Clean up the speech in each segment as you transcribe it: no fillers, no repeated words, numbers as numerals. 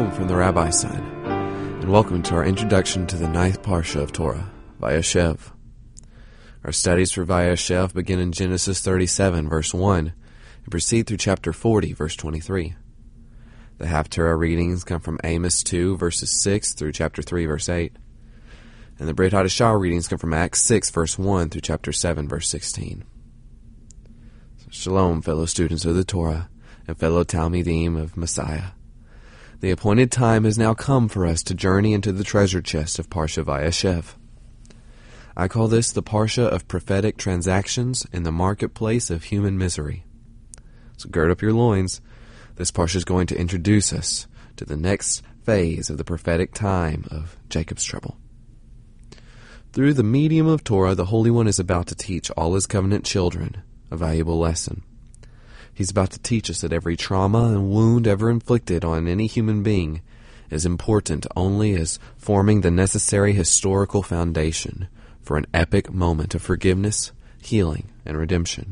Shalom from the Rabbi's side, and welcome to our introduction to the ninth Parsha of Torah, Vayeshev. Our studies for Vayeshev begin in Genesis 37, verse 1, and proceed through chapter 40, verse 23. The Haftarah readings come from Amos 2, verses 6 through chapter 3, verse 8. And the Brit Hadashah readings come from Acts 6, verse 1 through chapter 7, verse 16. So, Shalom, fellow students of the Torah, and fellow Talmidim of Messiah. The appointed time has now come for us to journey into the treasure chest of Parsha Vayeshev. I call this the Parsha of prophetic transactions in the marketplace of human misery. So gird up your loins. This Parsha is going to introduce us to the next phase of the prophetic time of Jacob's trouble. Through the medium of Torah, the Holy One is about to teach all His covenant children a valuable lesson. He's about to teach us that every trauma and wound ever inflicted on any human being is important only as forming the necessary historical foundation for an epic moment of forgiveness, healing, and redemption.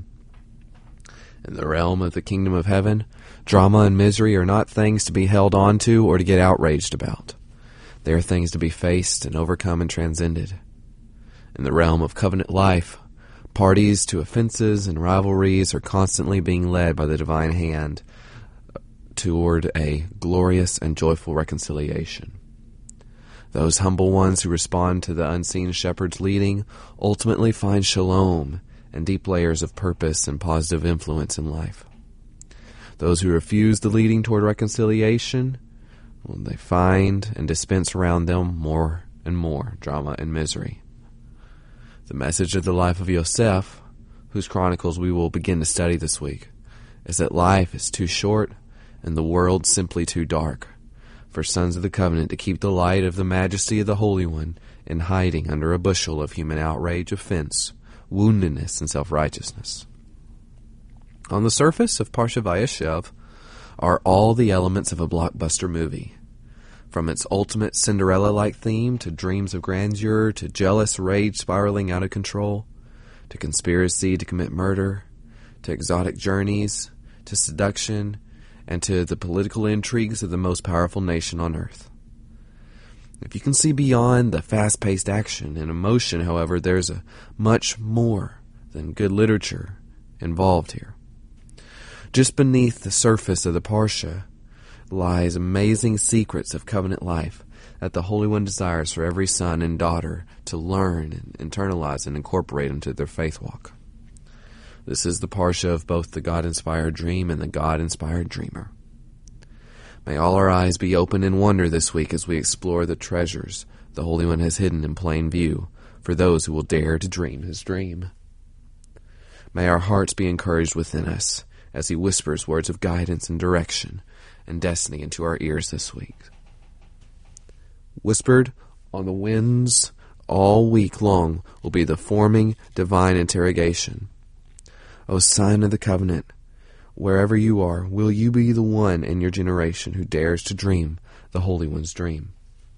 In the realm of the kingdom of heaven, drama and misery are not things to be held on to or to get outraged about. They are things to be faced and overcome and transcended. In the realm of covenant life, parties to offenses and rivalries are constantly being led by the divine hand toward a glorious and joyful reconciliation. Those humble ones who respond to the unseen shepherd's leading ultimately find shalom and deep layers of purpose and positive influence in life. Those who refuse the leading toward reconciliation, well, they find and dispense around them more and more drama and misery. The message of the life of Yosef, whose chronicles we will begin to study this week, is that life is too short and the world simply too dark for sons of the covenant to keep the light of the majesty of the Holy One in hiding under a bushel of human outrage, offense, woundedness, and self-righteousness. On the surface of Parsha Vayeshev are all the elements of a blockbuster movie. From its ultimate Cinderella-like theme to dreams of grandeur to jealous rage spiraling out of control to conspiracy to commit murder to exotic journeys to seduction and to the political intrigues of the most powerful nation on earth. If you can see beyond the fast-paced action and emotion, however, there's a much more than good literature involved here. Just beneath the surface of the Parsha lies amazing secrets of covenant life that the Holy One desires for every son and daughter to learn and internalize and incorporate into their faith walk. This is the Parsha of both the God-inspired dream and the God-inspired dreamer. May all our eyes be open in wonder this week as we explore the treasures the Holy One has hidden in plain view for those who will dare to dream His dream. May our hearts be encouraged within us as He whispers words of guidance and direction and destiny into our ears this week. Whispered on the winds all week long will be the forming divine interrogation. O sign of the covenant, wherever you are, will you be the one in your generation who dares to dream the Holy One's dream?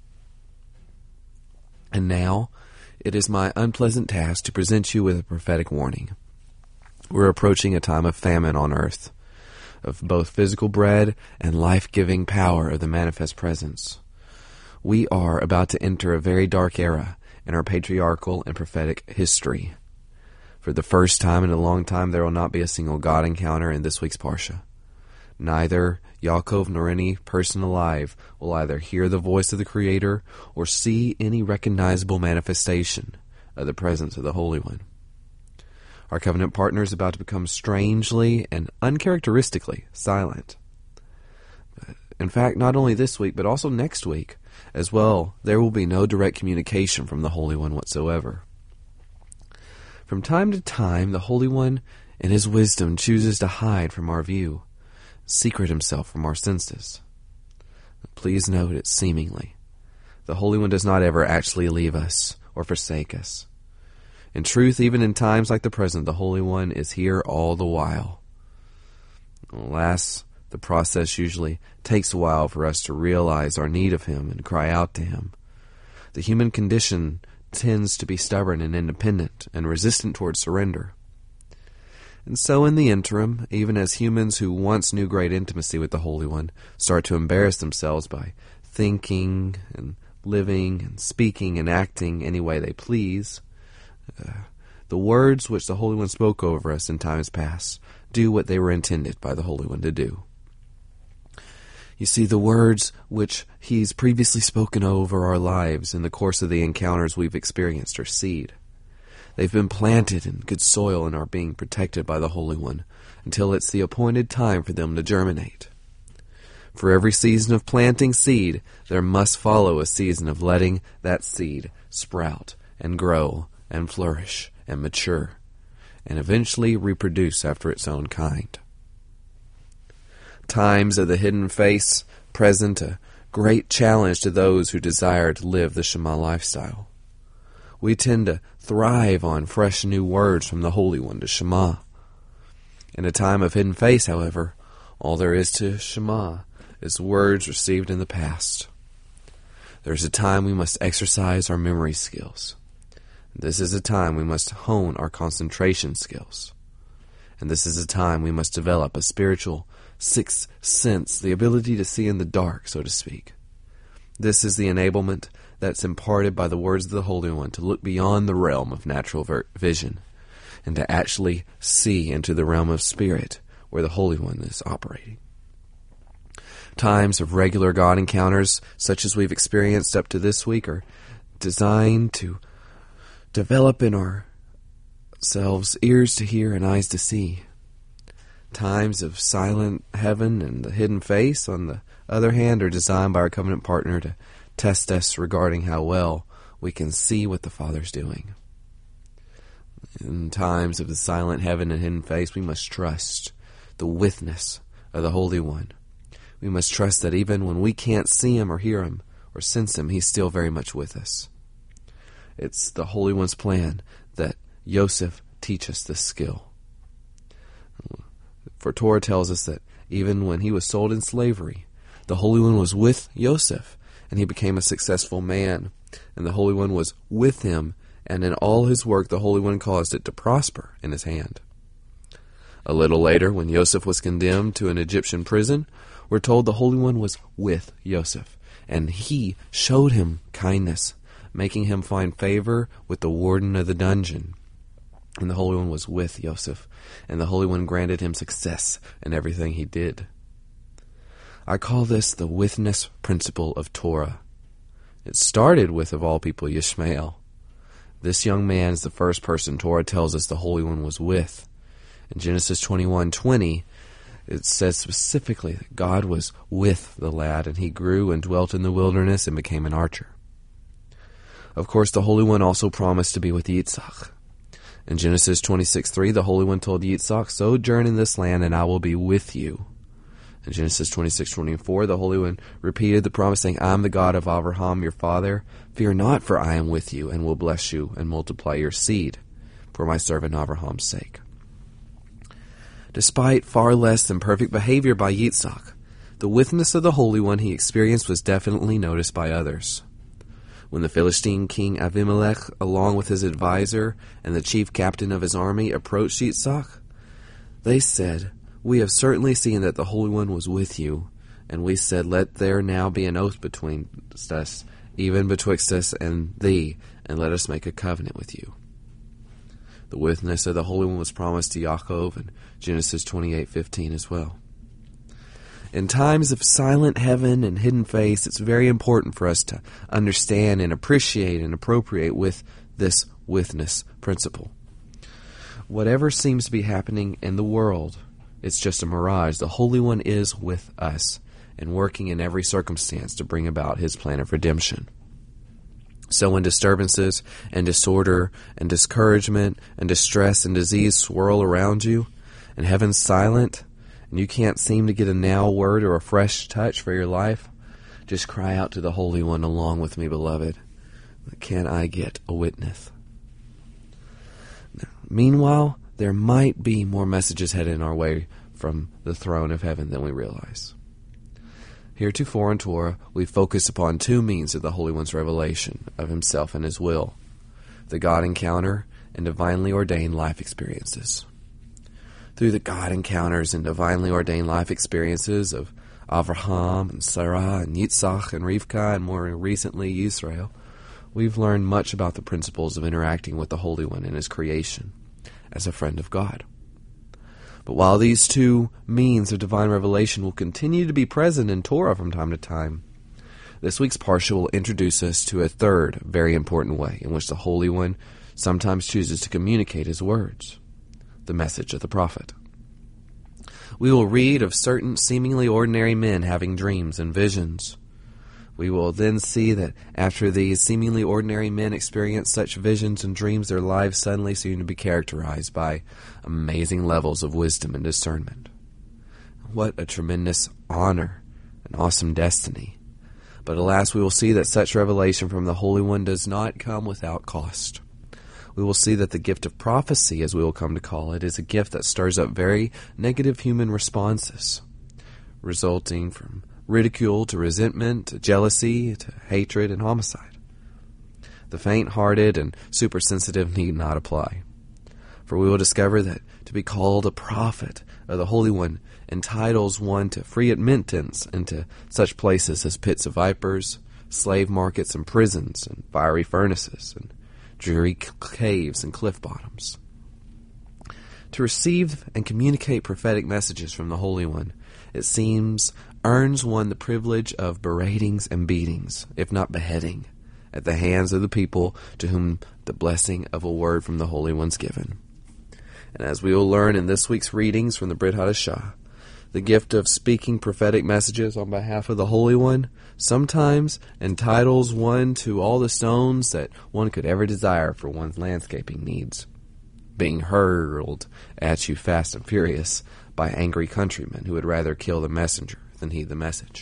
And now, it is my unpleasant task to present you with a prophetic warning. We're approaching a time of famine on earth, of both physical bread and life-giving power of the manifest presence. We are about to enter a very dark era in our patriarchal and prophetic history. For the first time in a long time, there will not be a single God encounter in this week's Parsha. Neither Yaakov nor any person alive will either hear the voice of the Creator or see any recognizable manifestation of the presence of the Holy One. Our covenant partner is about to become strangely and uncharacteristically silent. In fact, not only this week, but also next week as well, there will be no direct communication from the Holy One whatsoever. From time to time, the Holy One, in His wisdom, chooses to hide from our view, secret Himself from our senses. Please note it seemingly. The Holy One does not ever actually leave us or forsake us. In truth, even in times like the present, the Holy One is here all the while. Alas, the process usually takes a while for us to realize our need of Him and cry out to Him. The human condition tends to be stubborn and independent and resistant toward surrender. And so in the interim, even as humans who once knew great intimacy with the Holy One start to embarrass themselves by thinking and living and speaking and acting any way they please, the words which the Holy One spoke over us in times past do what they were intended by the Holy One to do. You see, the words which He's previously spoken over our lives in the course of the encounters we've experienced are seed. They've been planted in good soil and are being protected by the Holy One until it's the appointed time for them to germinate. For every season of planting seed, there must follow a season of letting that seed sprout and grow and flourish and mature and eventually reproduce after its own kind. Times of the hidden face present a great challenge to those who desire to live the Shema lifestyle. We tend to thrive on fresh new words from the Holy One to Shema. In a time of hidden face, however, all there is to Shema is words received in the past. There is a time we must exercise our memory skills. This is a time we must hone our concentration skills. And this is a time we must develop a spiritual sixth sense, the ability to see in the dark, so to speak. This is the enablement that's imparted by the words of the Holy One to look beyond the realm of natural vision and to actually see into the realm of spirit where the Holy One is operating. Times of regular God encounters, such as we've experienced up to this week, are designed to develop in ourselves ears to hear and eyes to see. Times of silent heaven and the hidden face, on the other hand, are designed by our covenant partner to test us regarding how well we can see what the Father's doing. In times of the silent heaven and hidden face, we must trust the witness of the Holy One. We must trust that even when we can't see Him or hear Him or sense Him, He's still very much with us. It's the Holy One's plan that Yosef teach us this skill. For Torah tells us that even when he was sold in slavery, the Holy One was with Yosef, and he became a successful man. And the Holy One was with him, and in all his work the Holy One caused it to prosper in his hand. A little later, when Yosef was condemned to an Egyptian prison, we're told the Holy One was with Yosef, and he showed him kindness, making him find favor with the warden of the dungeon. And the Holy One was with Yosef, and the Holy One granted him success in everything he did. I call this the witness principle of Torah. It started with, of all people, Yishmael. This young man is the first person Torah tells us the Holy One was with. In Genesis 21:20, it says specifically that God was with the lad, and he grew and dwelt in the wilderness and became an archer. Of course, the Holy One also promised to be with Yitzhak. In Genesis 26:3, the Holy One told Yitzhak, "Sojourn in this land, and I will be with you." In Genesis 26:24, the Holy One repeated the promise, saying, "I am the God of Abraham, your father. Fear not, for I am with you, and will bless you, and multiply your seed, for my servant Abraham's sake." Despite far less than perfect behavior by Yitzhak, the witness of the Holy One he experienced was definitely noticed by others. When the Philistine king Abimelech, along with his advisor and the chief captain of his army, approached Yitzhak, they said, "We have certainly seen that the Holy One was with you, and we said, let there now be an oath between us, even betwixt us and thee, and let us make a covenant with you." The witness of the Holy One was promised to Yaakov in Genesis 28:15 as well. In times of silent heaven and hidden face, it's very important for us to understand and appreciate and appropriate with this witness principle. Whatever seems to be happening in the world, it's just a mirage. The Holy One is with us and working in every circumstance to bring about His plan of redemption. So when disturbances and disorder and discouragement and distress and disease swirl around you, and heaven's silent, and you can't seem to get a now word or a fresh touch for your life, just cry out to the Holy One along with me, beloved. Can I get a witness? Now, meanwhile, there might be more messages headed our way from the throne of heaven than we realize. Heretofore in Torah, we focus upon two means of the Holy One's revelation of Himself and His will: the God encounter and divinely ordained life experiences. Through the God encounters and divinely ordained life experiences of Avraham and Sarah and Yitzhak and Rivka and more recently Yisrael, we've learned much about the principles of interacting with the Holy One in His creation as a friend of God. But while these two means of divine revelation will continue to be present in Torah from time to time, this week's Parsha will introduce us to a third very important way in which the Holy One sometimes chooses to communicate His words, the message of the prophet. We will read of certain seemingly ordinary men having dreams and visions. We will then see that after these seemingly ordinary men experience such visions and dreams, their lives suddenly seem to be characterized by amazing levels of wisdom and discernment. What a tremendous honor, an awesome destiny. But alas, we will see that such revelation from the Holy One does not come without cost. We will see that the gift of prophecy, as we will come to call it, is a gift that stirs up very negative human responses, resulting from ridicule to resentment to jealousy to hatred and homicide. The faint-hearted and supersensitive need not apply, for we will discover that to be called a prophet of the Holy One entitles one to free admittance into such places as pits of vipers, slave markets and prisons, and fiery furnaces, and dreary caves and cliff bottoms. To receive and communicate prophetic messages from the Holy One, it seems, earns one the privilege of beratings and beatings, if not beheading, at the hands of the people to whom the blessing of a word from the Holy One's given. And as we will learn in this week's readings from the Brit Hadashah, the gift of speaking prophetic messages on behalf of the Holy One sometimes entitles one to all the stones that one could ever desire for one's landscaping needs, being hurled at you fast and furious by angry countrymen who would rather kill the messenger than heed the message.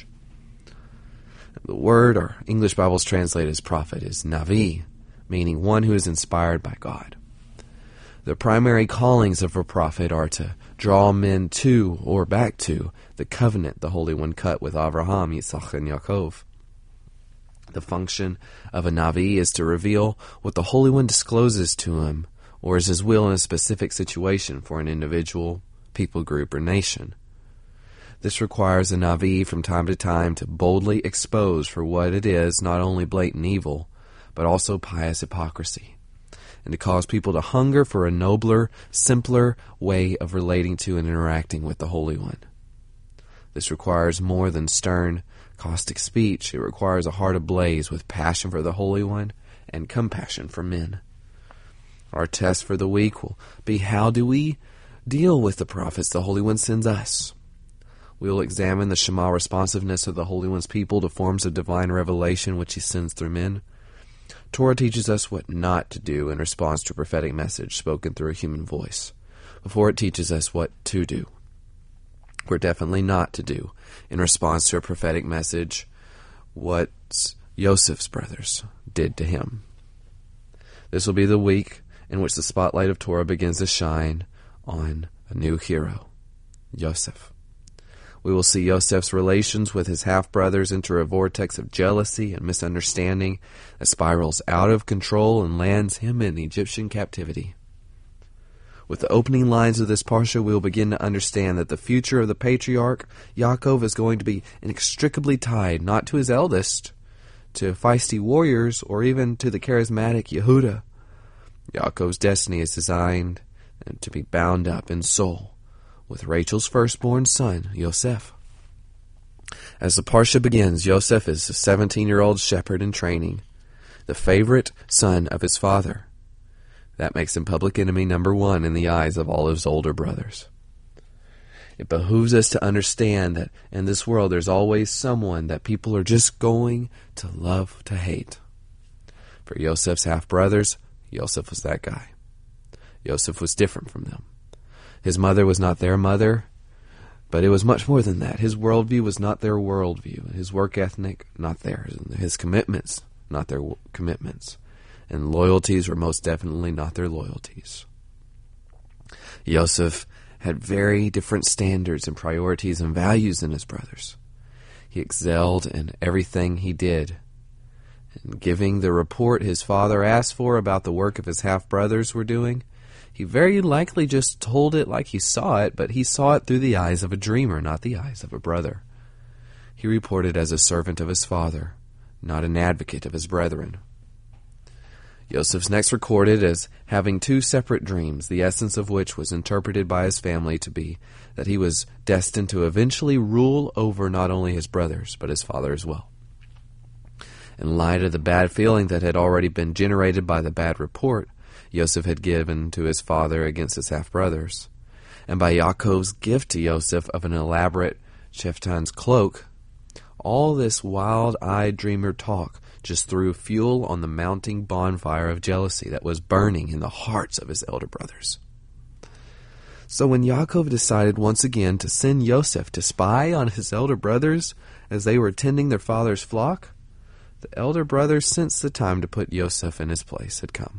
The word, or English Bibles translate as prophet, is Navi, meaning one who is inspired by God. The primary callings of a prophet are to draw men to, or back to, the covenant the Holy One cut with Avraham, Yitzhak, and Yaakov. The function of a Navi is to reveal what the Holy One discloses to him, or is His will in a specific situation for an individual, people group, or nation. This requires a Navi from time to time to boldly expose for what it is not only blatant evil, but also pious hypocrisy, and to cause people to hunger for a nobler, simpler way of relating to and interacting with the Holy One. This requires more than stern, caustic speech. It requires a heart ablaze with passion for the Holy One and compassion for men. Our test for the week will be, how do we deal with the prophets the Holy One sends us? We will examine the Shema responsiveness of the Holy One's people to forms of divine revelation which He sends through men. Torah teaches us what not to do in response to a prophetic message spoken through a human voice, before it teaches us what to do. We're definitely not to do in response to a prophetic message what Joseph's brothers did to him. This will be the week in which the spotlight of Torah begins to shine on a new hero, Joseph. We will see Joseph's relations with his half-brothers enter a vortex of jealousy and misunderstanding that spirals out of control and lands him in Egyptian captivity. With the opening lines of this parsha, we will begin to understand that the future of the patriarch Yaakov is going to be inextricably tied not to his eldest, to feisty warriors, or even to the charismatic Yehuda. Yaakov's destiny is designed to be bound up in soul with Rachel's firstborn son, Yosef. As the parsha begins, Yosef is a 17-year-old shepherd in training, the favorite son of his father. That makes him public enemy number one in the eyes of all his older brothers. It behooves us to understand that in this world there's always someone that people are just going to love to hate. For Yosef's half-brothers, Yosef was that guy. Yosef was different from them. His mother was not their mother, but it was much more than that. His worldview was not their worldview. His work ethic, not theirs. His commitments, not their commitments. And loyalties were most definitely not their loyalties. Yosef had very different standards and priorities and values than his brothers. He excelled in everything he did. In giving the report his father asked for about the work of his half-brothers were doing, He very likely just told it like he saw it, but he saw it through the eyes of a dreamer, not the eyes of a brother. He reported as a servant of his father, not an advocate of his brethren. Joseph's next recorded as having two separate dreams, the essence of which was interpreted by his family to be that he was destined to eventually rule over not only his brothers, but his father as well. In light of the bad feeling that had already been generated by the bad report Joseph had given to his father against his half-brothers, and by Yaakov's gift to Joseph of an elaborate chieftain's cloak, all this wild-eyed dreamer talk just threw fuel on the mounting bonfire of jealousy that was burning in the hearts of his elder brothers. So when Yaakov decided once again to send Joseph to spy on his elder brothers as they were tending their father's flock, the elder brothers sensed the time to put Joseph in his place had come.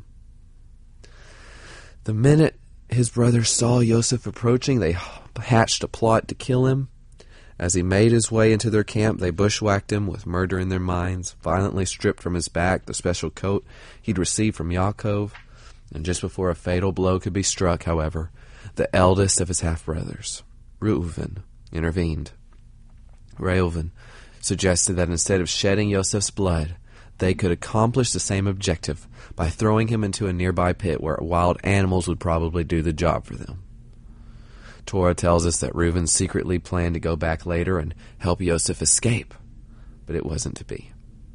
The minute his brothers saw Joseph approaching, they hatched a plot to kill him. As he made his way into their camp, they bushwhacked him with murder in their minds, violently stripped from his back the special coat he'd received from Yaakov, and just before a fatal blow could be struck, however, the eldest of his half-brothers, Reuven, intervened. Reuven suggested that instead of shedding Joseph's blood, they could accomplish the same objective by throwing him into a nearby pit where wild animals would probably do the job for them. Torah tells us that Reuven secretly planned to go back later and help Joseph escape, but it wasn't to be.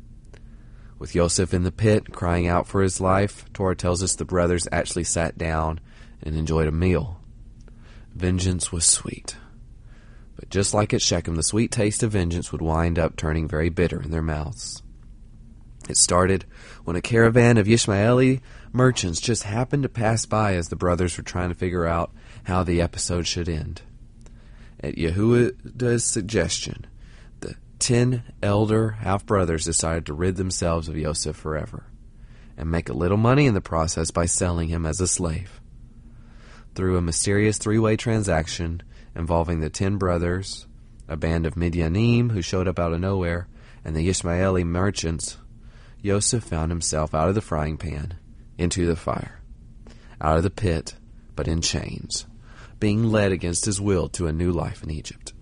With Joseph in the pit, crying out for his life, Torah tells us the brothers actually sat down and enjoyed a meal. Vengeance was sweet. But just like at Shechem, the sweet taste of vengeance would wind up turning very bitter in their mouths. It started when a caravan of Ishmaeli merchants just happened to pass by as the brothers were trying to figure out how the episode should end. At Yehuda's suggestion, the 10 elder half-brothers decided to rid themselves of Joseph forever and make a little money in the process by selling him as a slave. Through a mysterious three-way transaction involving the 10 brothers, a band of Midianim who showed up out of nowhere, and the Ishmaeli merchants, Joseph found himself out of the frying pan, into the fire, out of the pit, but in chains, being led against his will to a new life in Egypt.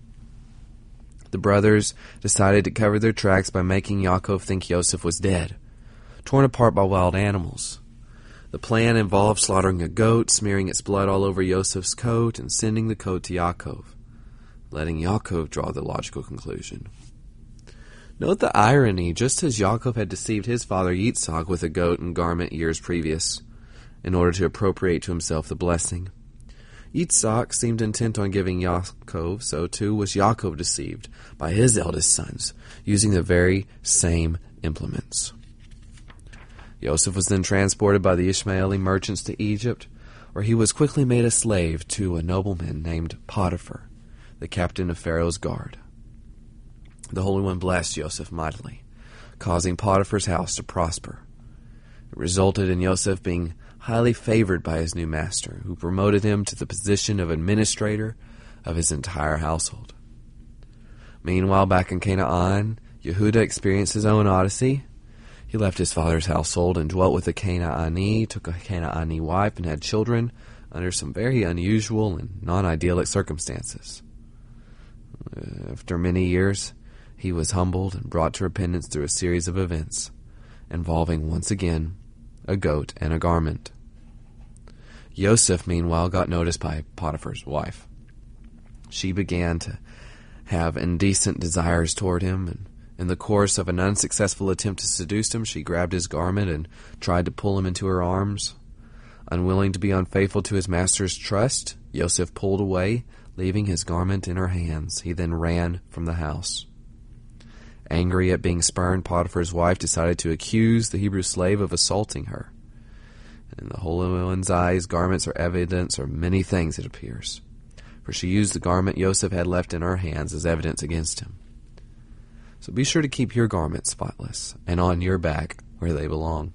The brothers decided to cover their tracks by making Yaakov think Joseph was dead, torn apart by wild animals. The plan involved slaughtering a goat, smearing its blood all over Joseph's coat, and sending the coat to Yaakov, letting Yaakov draw the logical conclusion. Note the irony, just as Yaakov had deceived his father Yitzhak with a goat and garment years previous, in order to appropriate to himself the blessing. Yitzhak seemed intent on giving Yaakov, so too was Yaakov deceived by his eldest sons, using the very same implements. Joseph was then transported by the Ishmaeli merchants to Egypt, where he was quickly made a slave to a nobleman named Potiphar, the captain of Pharaoh's guard. The Holy One blessed Joseph mightily, causing Potiphar's house to prosper. It resulted in Joseph being highly favored by his new master, who promoted him to the position of administrator of his entire household. Meanwhile, back in Canaan, Yehuda experienced his own odyssey. He left his father's household and dwelt with a Canaanite, took a Canaanite wife, and had children under some very unusual and non-idyllic circumstances. After many years, he was humbled and brought to repentance through a series of events, involving, once again, a goat and a garment. Joseph, meanwhile, got noticed by Potiphar's wife. She began to have indecent desires toward him, and in the course of an unsuccessful attempt to seduce him, she grabbed his garment and tried to pull him into her arms. Unwilling to be unfaithful to his master's trust, Joseph pulled away, leaving his garment in her hands. He then ran from the house. Angry at being spurned, Potiphar's wife decided to accuse the Hebrew slave of assaulting her. In the Holy One's eyes, garments are evidence of many things, it appears, for she used the garment Joseph had left in her hands as evidence against him. So be sure to keep your garments spotless and on your back where they belong.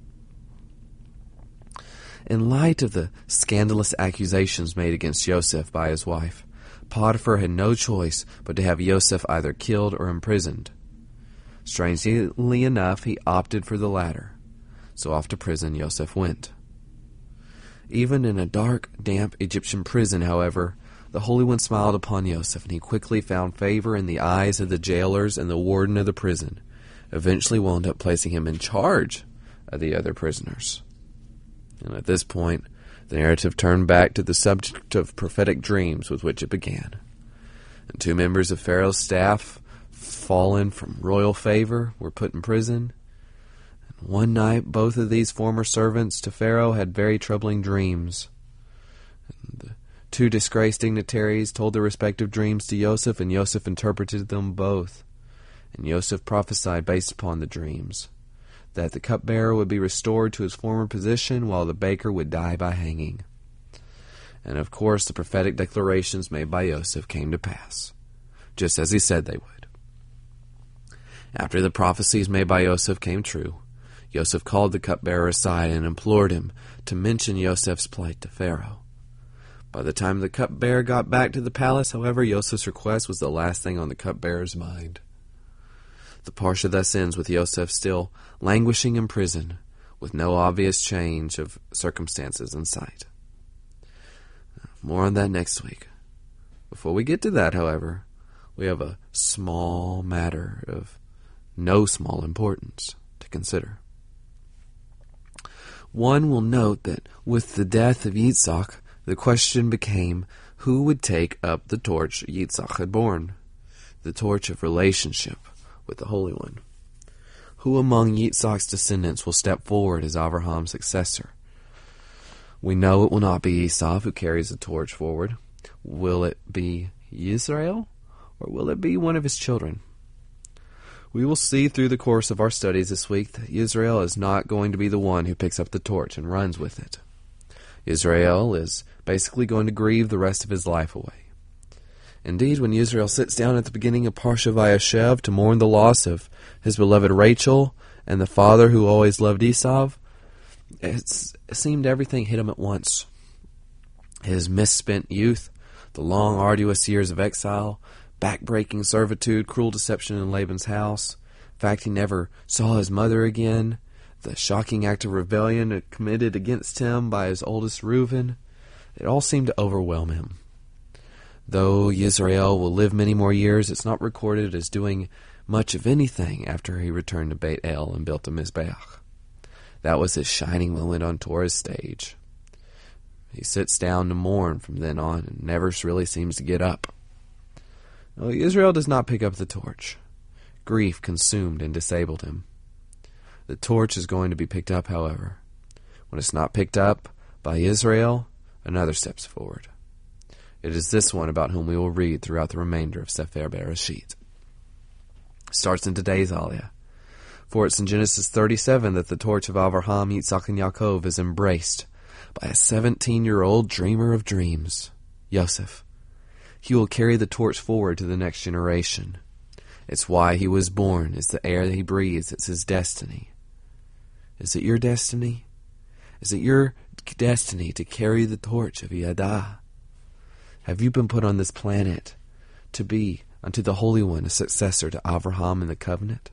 In light of the scandalous accusations made against Joseph by his wife, Potiphar had no choice but to have Joseph either killed or imprisoned. Strangely enough, he opted for the latter, so off to prison Joseph went. Even in a dark, damp Egyptian prison, however, the Holy One smiled upon Yosef, and he quickly found favor in the eyes of the jailers and the warden of the prison, eventually wound up placing him in charge of the other prisoners. And at this point, the narrative turned back to the subject of prophetic dreams with which it began. And 2 members of Pharaoh's staff, fallen from royal favor, were put in prison. And one night, both of these former servants to Pharaoh had very troubling dreams. And the 2 disgraced dignitaries told their respective dreams to Yosef, and Yosef interpreted them both. And Yosef prophesied based upon the dreams that the cupbearer would be restored to his former position while the baker would die by hanging. And of course, the prophetic declarations made by Yosef came to pass, just as he said they would. After the prophecies made by Yosef came true, Yosef called the cupbearer aside and implored him to mention Yosef's plight to Pharaoh. By the time the cupbearer got back to the palace, however, Yosef's request was the last thing on the cupbearer's mind. The Parsha thus ends with Yosef still languishing in prison, with no obvious change of circumstances in sight. More on that next week. Before we get to that, however, we have a small matter of no small importance to consider. One will note that with the death of Yitzhak, the question became who would take up the torch Yitzhak had borne, the torch of relationship with the Holy One. Who among Yitzhak's descendants will step forward as Abraham's successor? We know it will not be Esau who carries the torch forward. Will it be Yisrael, or will it be one of his children? We will see through the course of our studies this week that Israel is not going to be the one who picks up the torch and runs with it. Israel is basically going to grieve the rest of his life away. Indeed, when Israel sits down at the beginning of Parsha Vayeshev to mourn the loss of his beloved Rachel and the father who always loved Esau, it seemed everything hit him at once. His misspent youth, the long, arduous years of exile, back-breaking servitude, cruel deception in Laban's house, the fact he never saw his mother again, the shocking act of rebellion committed against him by his oldest Reuben, it all seemed to overwhelm him. Though Yisrael will live many more years, it's not recorded as doing much of anything after he returned to Beit El and built a Mizbeach. That was his shining moment on Torah's stage. He sits down to mourn from then on and never really seems to get up. No, Israel does not pick up the torch. Grief consumed and disabled him. The torch is going to be picked up, however. When it's not picked up by Israel, another steps forward. It is this one about whom we will read throughout the remainder of Sefer Bereshit. It starts in today's Aliyah. For it's in Genesis 37 that the torch of Avraham, Yitzhak, and Yaakov is embraced by a 17-year-old dreamer of dreams, Yosef. He will carry the torch forward to the next generation. It's why he was born. It's the air that he breathes. It's his destiny. Is it your destiny? Is it your destiny to carry the torch of Yadah? Have you been put on this planet to be unto the Holy One a successor to Avraham in the covenant?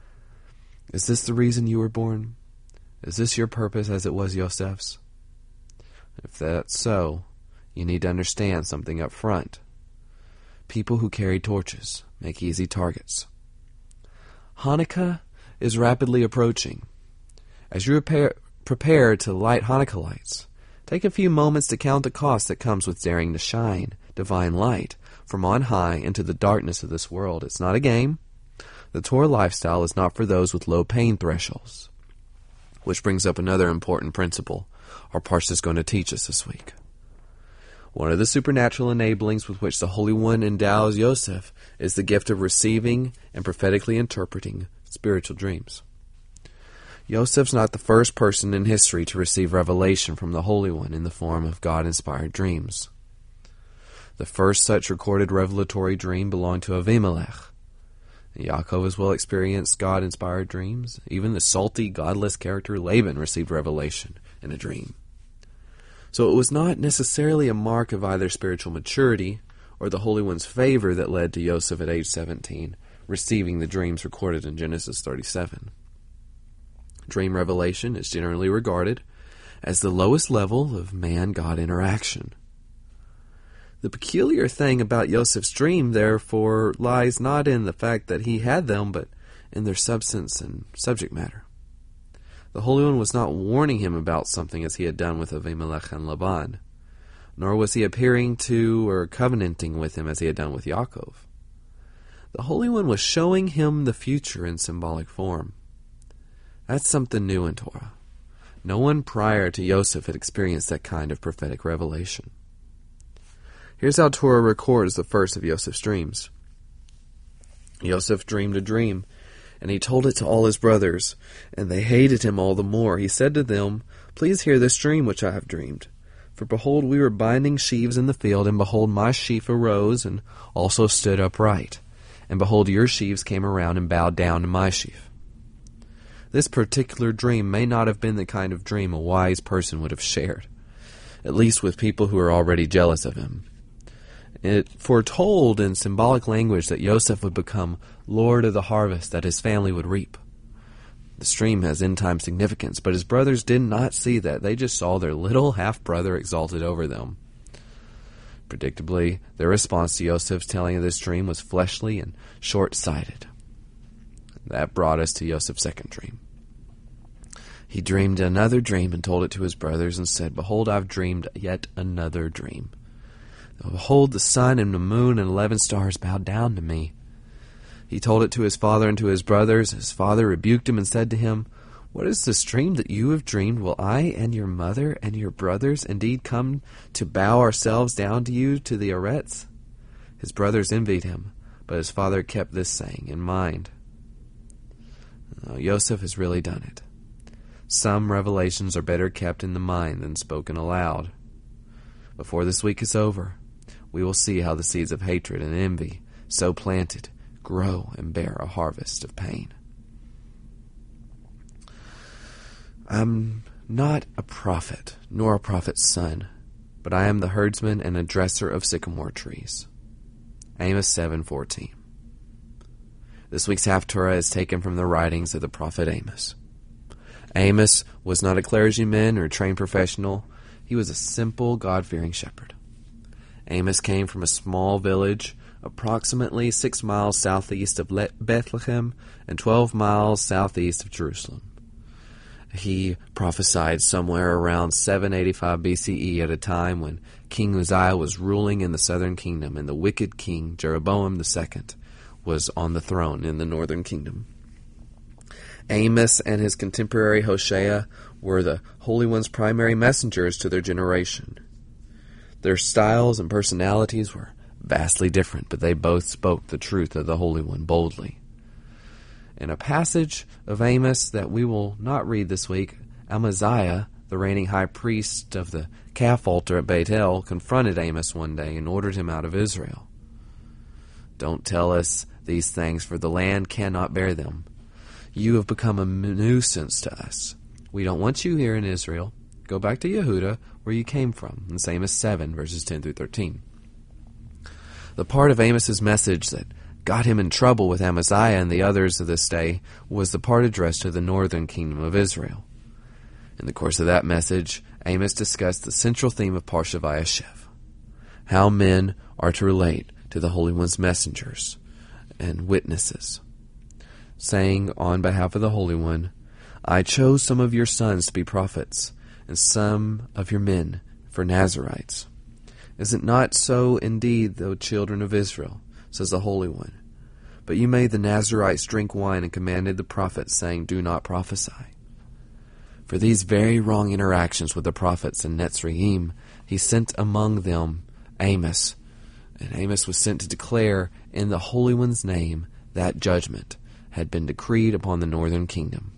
Is this the reason you were born? Is this your purpose as it was Yosef's? If that's so, you need to understand something up front. People who carry torches make easy targets. Hanukkah is rapidly approaching. As you prepare to light Hanukkah lights, take a few moments to count the cost that comes with daring to shine divine light from on high into the darkness of this world. It's not a game. The Torah lifestyle is not for those with low pain thresholds. Which brings up another important principle our parsha is going to teach us this week. One of the supernatural enablings with which the Holy One endows Yosef is the gift of receiving and prophetically interpreting spiritual dreams. Yosef's not the first person in history to receive revelation from the Holy One in the form of God-inspired dreams. The first such recorded revelatory dream belonged to Avimelech. Yaakov as well experienced God-inspired dreams. Even the salty, godless character Laban received revelation in a dream. So it was not necessarily a mark of either spiritual maturity or the Holy One's favor that led to Yosef at age 17 receiving the dreams recorded in Genesis 37. Dream revelation is generally regarded as the lowest level of man-God interaction. The peculiar thing about Yosef's dream, therefore, lies not in the fact that he had them, but in their substance and subject matter. The Holy One was not warning him about something as he had done with Avimelech and Laban, nor was he appearing to or covenanting with him as he had done with Yaakov. The Holy One was showing him the future in symbolic form. That's something new in Torah. No one prior to Yosef had experienced that kind of prophetic revelation. Here's how Torah records the first of Yosef's dreams. Yosef dreamed a dream, and he told it to all his brothers, and they hated him all the more. He said to them, "Please hear this dream which I have dreamed. For behold, we were binding sheaves in the field, and behold, my sheaf arose and also stood upright. And behold, your sheaves came around and bowed down to my sheaf." This particular dream may not have been the kind of dream a wise person would have shared, at least with people who are already jealous of him. It foretold in symbolic language that Yosef would become Lord of the harvest that his family would reap. This dream has end-time significance, but his brothers did not see that. They just saw their little half-brother exalted over them. Predictably, their response to Yosef's telling of this dream was fleshly and short-sighted. That brought us to Yosef's second dream. He dreamed another dream and told it to his brothers and said, "Behold, I've dreamed yet another dream. Behold, the sun and the moon and 11 stars bowed down to me." He told it to his father and to his brothers. His father rebuked him and said to him, "What is this dream that you have dreamed? Will I and your mother and your brothers indeed come to bow ourselves down to you to the Eretz?" His brothers envied him, but his father kept this saying in mind. Now, Yosef has really done it. Some revelations are better kept in the mind than spoken aloud. Before this week is over, we will see how the seeds of hatred and envy, so planted, grow and bear a harvest of pain. I'm not a prophet, nor a prophet's son, but I am the herdsman and a dresser of sycamore trees. Amos 7:14. This week's Haftorah is taken from the writings of the prophet Amos. Amos was not a clergyman or trained professional. He was a simple, God-fearing shepherd. Amos came from a small village approximately 6 miles southeast of Bethlehem and 12 miles southeast of Jerusalem. He prophesied somewhere around 785 BCE at a time when King Uzziah was ruling in the southern kingdom and the wicked king Jeroboam II was on the throne in the northern kingdom. Amos and his contemporary Hosea were the Holy One's primary messengers to their generation. Their styles and personalities were vastly different, but they both spoke the truth of the Holy One boldly. In a passage of Amos that we will not read this week, Amaziah, the reigning high priest of the calf altar at Beit El, confronted Amos one day and ordered him out of Israel. "Don't tell us these things, for the land cannot bear them. You have become a nuisance to us. We don't want you here in Israel. Go back to Yehuda, where you came from." In Amos 7, verses 10 through 13. The part of Amos's message that got him in trouble with Amaziah and the others of this day was the part addressed to the northern kingdom of Israel. In the course of that message, Amos discussed the central theme of Parsha Vayeshev, how men are to relate to the Holy One's messengers and witnesses, saying on behalf of the Holy One, "I chose some of your sons to be prophets, and some of your men for Nazirites. Is it not so indeed, though children of Israel, says the Holy One? But you made the Nazirites drink wine and commanded the prophets, saying, do not prophesy." For these very wrong interactions with the prophets in Netzraim, he sent among them Amos, and Amos was sent to declare in the Holy One's name that judgment had been decreed upon the northern kingdom.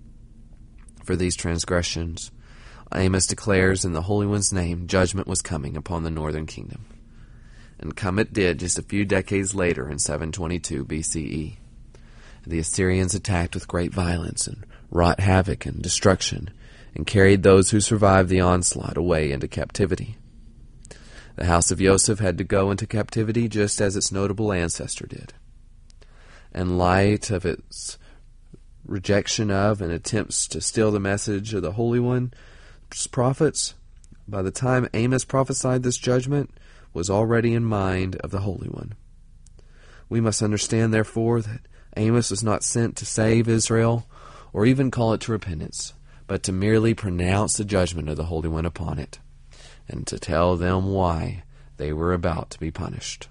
For these transgressions, Amos declares in the Holy One's name judgment was coming upon the northern kingdom. And come it did just a few decades later in 722 BCE. The Assyrians attacked with great violence and wrought havoc and destruction, and carried those who survived the onslaught away into captivity. The house of Yosef had to go into captivity just as its notable ancestor did. In light of its rejection of and attempts to steal the message of the Holy One, prophets, by the time Amos prophesied this judgment, was already in mind of the Holy One. We must understand, therefore, that Amos was not sent to save Israel or even call it to repentance, but to merely pronounce the judgment of the Holy One upon it, and to tell them why they were about to be punished.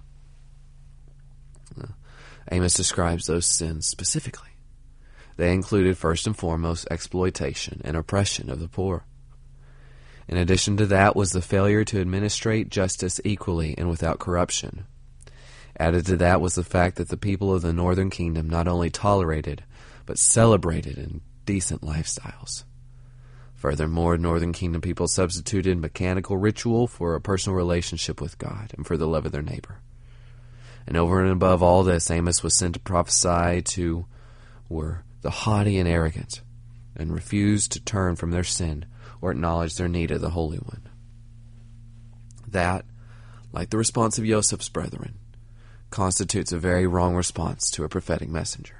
Amos describes those sins specifically. They included, first and foremost, exploitation and oppression of the poor. In addition to that was the failure to administrate justice equally and without corruption. Added to that was the fact that the people of the northern kingdom not only tolerated, but celebrated indecent lifestyles. Furthermore, northern kingdom people substituted mechanical ritual for a personal relationship with God and for the love of their neighbor. And over and above all this, Amos was sent to prophesy to were the haughty and arrogant, and refused to turn from their sin or acknowledge their need of the Holy One. That, like the response of Joseph's brethren, constitutes a very wrong response to a prophetic messenger.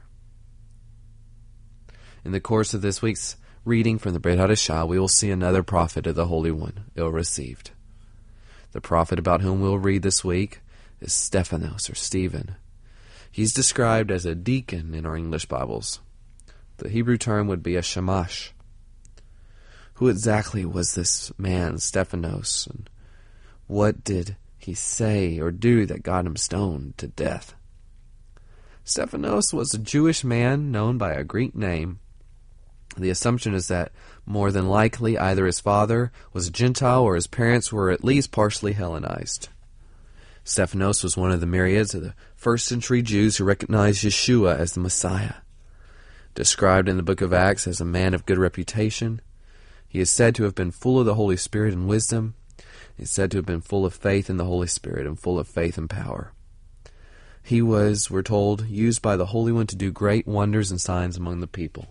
In the course of this week's reading from the Brit Hadashah, we will see another prophet of the Holy One, ill-received. The prophet about whom we'll read this week is Stephanos, or Stephen. He's described as a deacon in our English Bibles. The Hebrew term would be a shamash. Who exactly was this man, Stephanos, and what did he say or do that got him stoned to death? Stephanos was a Jewish man known by a Greek name. The assumption is that more than likely either his father was a Gentile or his parents were at least partially Hellenized. Stephanos was one of the myriads of the first century Jews who recognized Yeshua as the Messiah. Described in the book of Acts as a man of good reputation, he is said to have been full of the Holy Spirit and wisdom. He is said to have been full of faith in the Holy Spirit and full of faith and power. He was, we're told, used by the Holy One to do great wonders and signs among the people.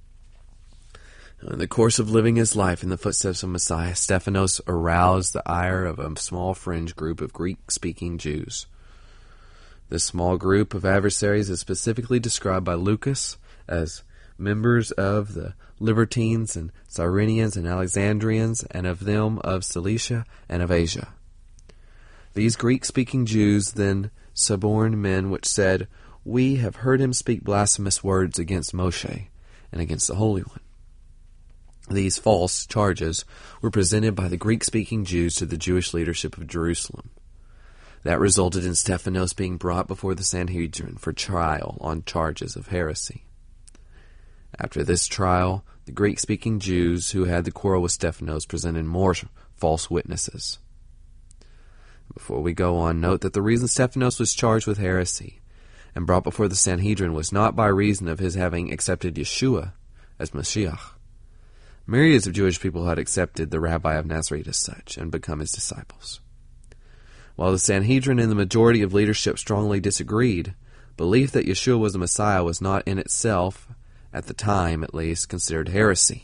In the course of living his life in the footsteps of Messiah, Stephanos aroused the ire of a small fringe group of Greek-speaking Jews. This small group of adversaries is specifically described by Lucas as members of the Libertines and Cyrenians and Alexandrians, and of them of Cilicia and of Asia. These Greek-speaking Jews then suborned men which said, "We have heard him speak blasphemous words against Moshe and against the Holy One." These false charges were presented by the Greek-speaking Jews to the Jewish leadership of Jerusalem. That resulted in Stephanos being brought before the Sanhedrin for trial on charges of heresy. After this trial, the Greek-speaking Jews who had the quarrel with Stephanos presented more false witnesses. Before we go on, note that the reason Stephanos was charged with heresy and brought before the Sanhedrin was not by reason of his having accepted Yeshua as Mashiach. Myriads of Jewish people had accepted the Rabbi of Nazareth as such and become his disciples. While the Sanhedrin and the majority of leadership strongly disagreed, belief that Yeshua was the Messiah was not in itself, at the time at least, considered heresy.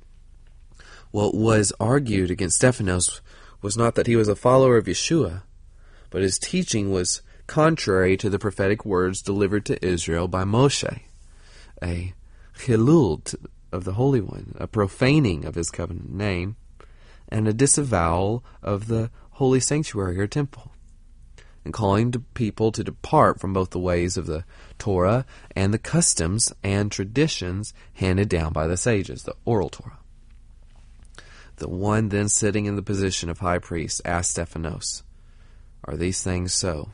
What was argued against Stephanos was not that he was a follower of Yeshua, but his teaching was contrary to the prophetic words delivered to Israel by Moshe, a chilul of the Holy One, a profaning of his covenant name, and a disavowal of the holy sanctuary or temple, and calling the people to depart from both the ways of the Torah and the customs and traditions handed down by the sages, the oral Torah. The one then sitting in the position of high priest asked Stephanos, "Are these things so?"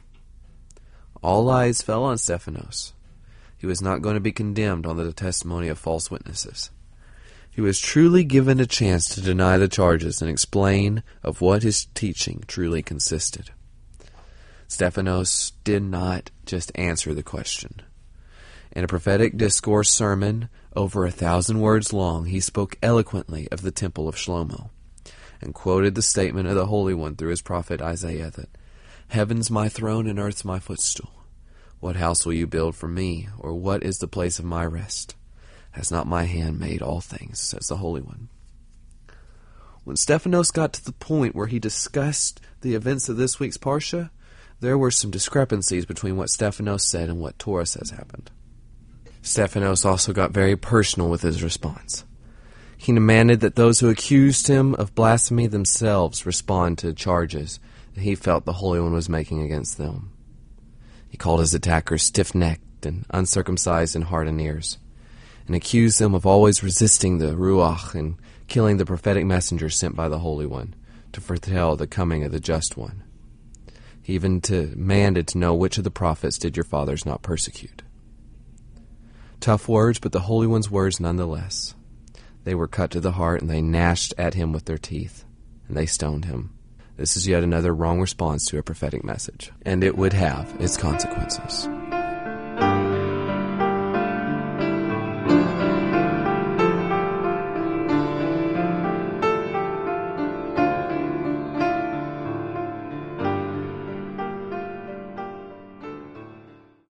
All eyes fell on Stephanos. He was not going to be condemned on the testimony of false witnesses. He was truly given a chance to deny the charges and explain of what his teaching truly consisted. Stephanos did not just answer the question. In a prophetic discourse sermon, over 1,000 words long, he spoke eloquently of the temple of Shlomo, and quoted the statement of the Holy One through his prophet Isaiah that, "Heaven's my throne and earth's my footstool. What house will you build for me, or what is the place of my rest? Has not my hand made all things, says the Holy One." When Stephanos got to the point where he discussed the events of this week's Parsha, there were some discrepancies between what Stephanos said and what Torah says happened. Stephanos also got very personal with his response. He demanded that those who accused him of blasphemy themselves respond to charges that he felt the Holy One was making against them. He called his attackers stiff-necked and uncircumcised in heart and ears, and accused them of always resisting the Ruach and killing the prophetic messenger sent by the Holy One to foretell the coming of the Just One. He even demanded to know which of the prophets did your fathers not persecute. Tough words, but the Holy One's words nonetheless. They were cut to the heart, and they gnashed at him with their teeth, and they stoned him. This is yet another wrong response to a prophetic message, and it would have its consequences.